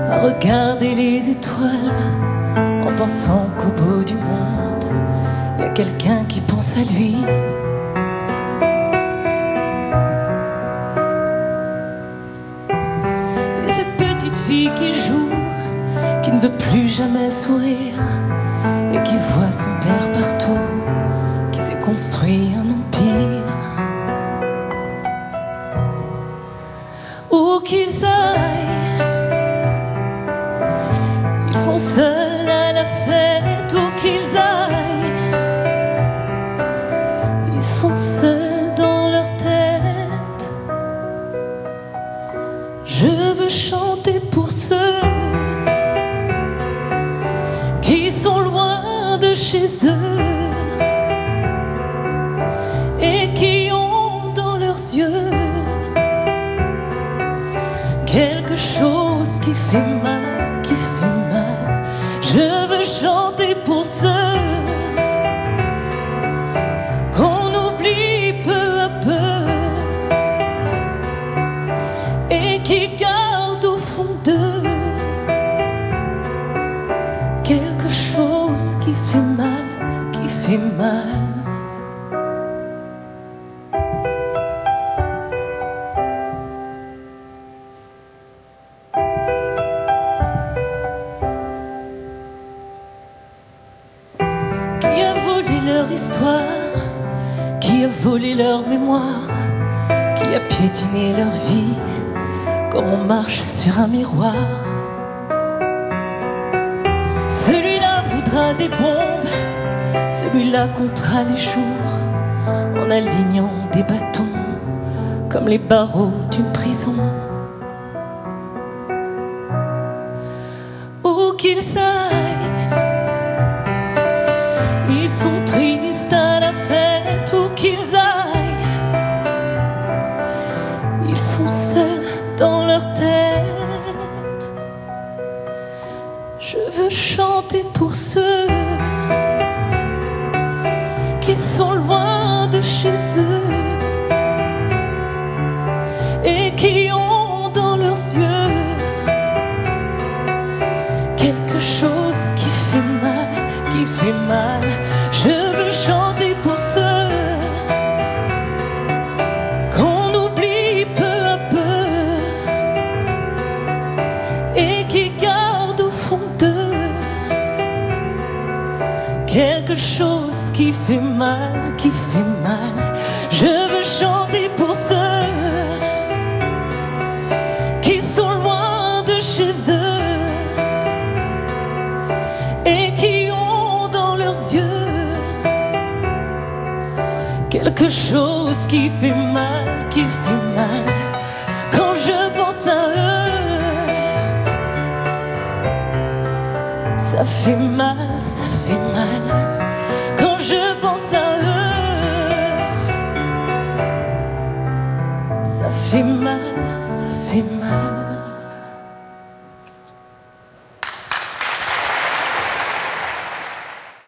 à regarder les étoiles en pensant qu'au bout du monde, il y a quelqu'un qui pense à lui. Et cette petite fille qui joue, qui ne veut plus jamais sourire et qui voit son père partout, qui s'est construit un empire. Où qu'ils aillent, ils sont seuls à la fête. Où qu'ils aillent, ils sont seuls dans leur tête. Je veux chanter pour ceux qui sont loin de chez eux et qui ont dans leurs yeux quelque chose qui fait mal, qui fait mal. Je veux chanter pour ceux qu'on oublie peu à peu et qui gardent au fond d'eux quelque chose qui fait mal, qui fait mal. Qui a volé leur histoire, qui a volé leur mémoire, qui a piétiné leur vie comme on marche sur un miroir. Celui-là voudra des bombes, celui-là comptera les jours en alignant des bâtons comme les barreaux d'une prison. Où qu'ils aillent, ils sont tristes à la fête. Où qu'ils aillent, ils sont seuls dans leur tête. Je veux chanter pour ceux qui sont loin de chez eux et qui ont dans leurs yeux quelque chose qui fait mal, qui fait mal. Je veux chanter pour ceux qu'on oublie peu à peu et qui gardent au fond d'eux quelque chose qui fait mal, qui fait mal. Je veux chanter pour ceux qui sont loin de chez eux et qui ont dans leurs yeux quelque chose qui fait mal, qui fait mal. Quand je pense à eux, ça fait mal.